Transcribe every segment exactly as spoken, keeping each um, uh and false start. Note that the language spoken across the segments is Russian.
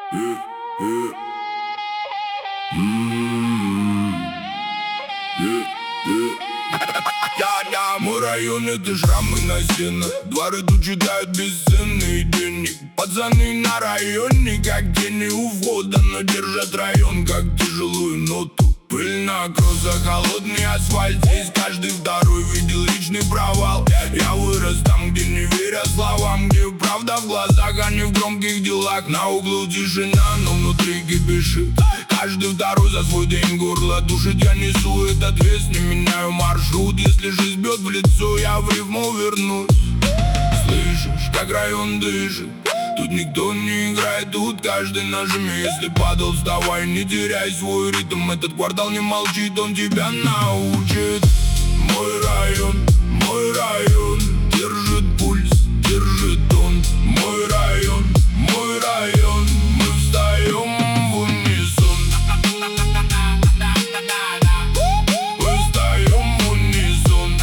Мой район — это шрамы на стенах. Дворы тут читают бесценный денег. Пацаны на районе, как тени у входа, но держат район, как тяжелую ноту. Пыль на кроссах, холодный асфальт. Здесь каждый второй видел личный провал. Я вырос там, где не верят словам, где правда в глазах, а не в громких делах. На углу тишина, но внутри кипишит. Каждый второй за свой день горло душит. Я несу этот вес, не меняю маршрут. Если жизнь бьет в лицо, я в рифму вернусь. Слышишь, как район дышит? Тут никто не играет, тут каждый нажми. Если падал, вставай, не теряй свой ритм. Этот квартал не молчит, он тебя научит. Мой район, мой район держит пульс, держит он. Мой район, мой район, мы встаем в унисон. Мы встаем в унисон.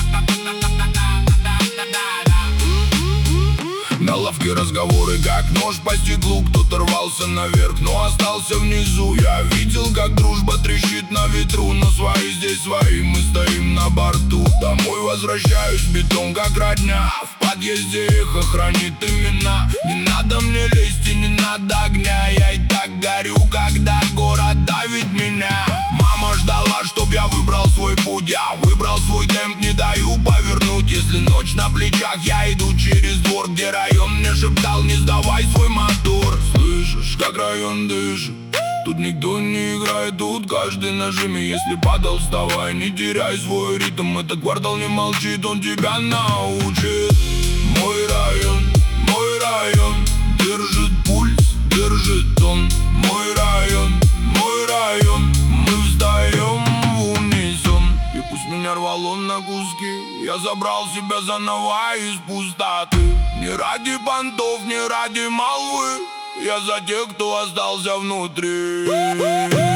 На лавке разговоры, как нож по стеклу. Кто-то рвался наверх, но остался внизу. Я видел, как дружба трещит на ветру, но свои здесь свои, мы стоим на борту. Домой возвращаюсь, бетон как родня. В подъезде эхо хранит имена. Не надо мне лезть и не надо огня. Я и так горю, когда город давит меня. Мама ждала, чтоб я выбрал свой путь. Я выбрал свой темп, не даю повернуть. Если ночь на плечах, я иду через двор, где район мне шептал: не сдавай свой мотор. Слышишь, как район дышит? Тут никто не играет, тут каждый нажми. Если падал, вставай, не теряй свой ритм. Этот квартал не молчит, он тебя научит. Мой район, мой район держит пульс, держит он. Мой район, мой район, мы встаем в унисон. И пусть меня рвало на куски, я забрал себя заново из пустоты. Не ради понтов, не ради молвы, я за тех, кто остался внутри.